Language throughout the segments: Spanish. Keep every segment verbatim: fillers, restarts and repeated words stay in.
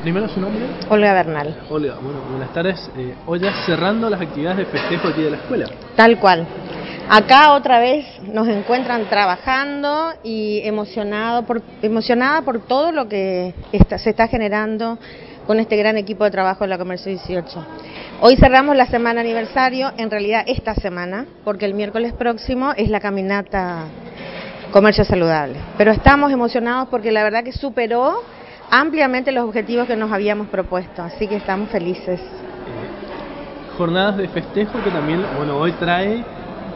Primero su nombre. Olga Bernal. Olga, bueno, buenas tardes. Eh, hoy ya cerrando las actividades de festejo aquí de la escuela. Tal cual. Acá otra vez nos encuentran trabajando y emocionado por, emocionada por todo lo que está, se está generando con este gran equipo de trabajo de la Comercio dieciocho. Hoy cerramos la semana aniversario, en realidad esta semana, porque el miércoles próximo es la caminata Comercio Saludable. Pero estamos emocionados porque la verdad que superó ampliamente los objetivos que nos habíamos propuesto, así que estamos felices. Eh, jornadas de festejo que también, bueno, hoy trae eh,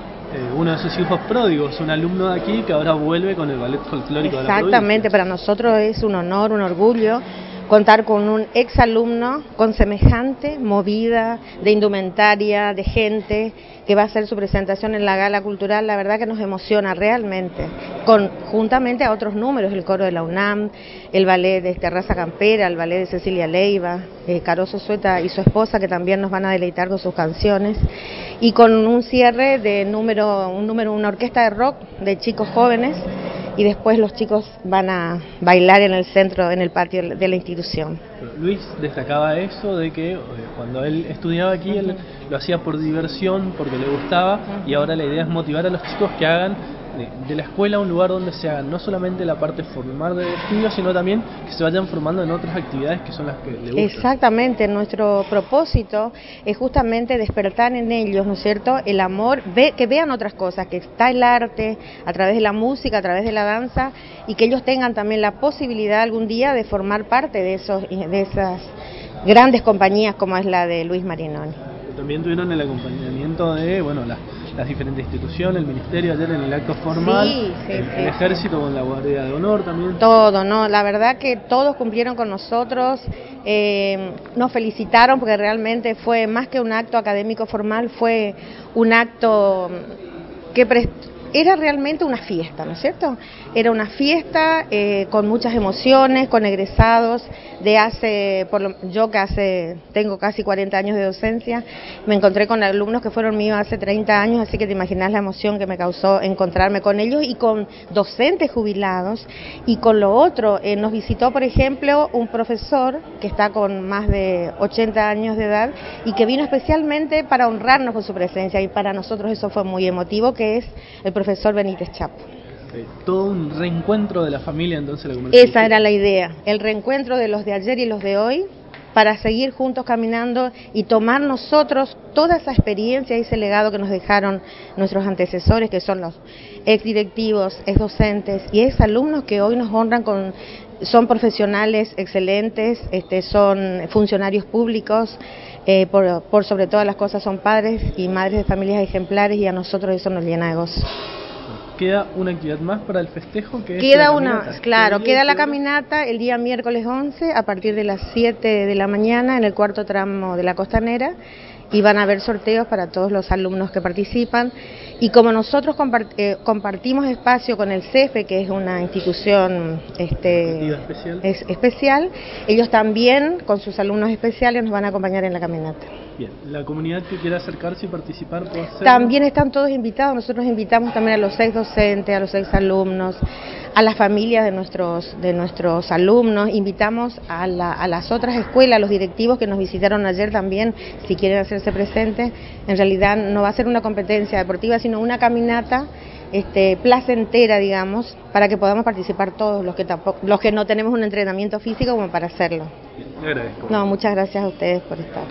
uno de sus hijos pródigos, un alumno de aquí que ahora vuelve con el ballet folclórico de la provincia. Exactamente, para nosotros es un honor, un orgullo contar con un exalumno con semejante movida de indumentaria, de gente, que va a hacer su presentación en la gala cultural. La verdad que nos emociona realmente, con, juntamente a otros números, el coro de la UNAM, el ballet de Terraza Campera, el ballet de Cecilia Leiva, eh, Caroso Sueta y su esposa, que también nos van a deleitar con sus canciones, y con un cierre de número, un número, una orquesta de rock de chicos jóvenes, y después los chicos van a bailar en el centro, en el patio de la institución. Luis destacaba eso de que eh, cuando él estudiaba aquí, él lo hacía por diversión, porque le gustaba, y ahora la idea es motivar a los chicos que hagan de, de la escuela un lugar donde se hagan no solamente la parte formal de estudio, sino también que se vayan formando en otras actividades que son las que le gustan. Exactamente, nuestro propósito es justamente despertar en ellos, ¿no es cierto?, el amor, ve, que vean otras cosas, que está el arte a través de la música, a través de la danza, y que ellos tengan también la posibilidad algún día de formar parte de esos de esas grandes compañías como es la de Luis Marinoni. También tuvieron el acompañamiento de, bueno, las, las diferentes instituciones, el ministerio ayer en el acto formal, sí, sí, el, sí, el ejército sí. Con la guardia de honor también. Todo, no, la verdad que todos cumplieron con nosotros, eh, nos felicitaron porque realmente fue más que un acto académico formal, fue un acto que prestó. Era realmente una fiesta, ¿no es cierto? Era una fiesta eh, con muchas emociones, con egresados de hace, por lo, yo que hace, tengo casi cuarenta años de docencia, me encontré con alumnos que fueron míos hace treinta años, así que te imaginas la emoción que me causó encontrarme con ellos y con docentes jubilados. Y con lo otro, eh, nos visitó, por ejemplo, un profesor que está con más de ochenta años de edad y que vino especialmente para honrarnos con su presencia, y para nosotros eso fue muy emotivo, que es el profesor Benítez Chapo. Eh, todo un reencuentro de la familia, entonces la Comercio. Esa era la idea, el reencuentro de los de ayer y los de hoy, para seguir juntos caminando y tomar nosotros toda esa experiencia y ese legado que nos dejaron nuestros antecesores, que son los exdirectivos, exdocentes y exalumnos que hoy nos honran con, son profesionales excelentes, este, son funcionarios públicos, eh, por, por sobre todas las cosas son padres y madres de familias ejemplares, y a nosotros eso nos llena de gozo. Queda una actividad más para el festejo, que queda es la una, caminata. claro, queda la caminata el día miércoles once a partir de las siete de la mañana en el cuarto tramo de la Costanera, y van a haber sorteos para todos los alumnos que participan. Y como nosotros compart eh, compartimos espacio con el C E F E, que es una institución este, especial. Es especial, ellos también con sus alumnos especiales nos van a acompañar en la caminata. Bien, la comunidad que quiera acercarse y participar puede hacerlo. También están todos invitados, nosotros invitamos también a los ex docentes, a los ex alumnos, a las familias de nuestros de nuestros alumnos, invitamos a, la, a las otras escuelas, a los directivos que nos visitaron ayer también, si quieren hacerse presentes. En realidad no va a ser una competencia deportiva, sino una caminata este, placentera, digamos, para que podamos participar todos los que tampoco, los que no tenemos un entrenamiento físico como para hacerlo. Le agradezco. No, muchas gracias a ustedes por estar.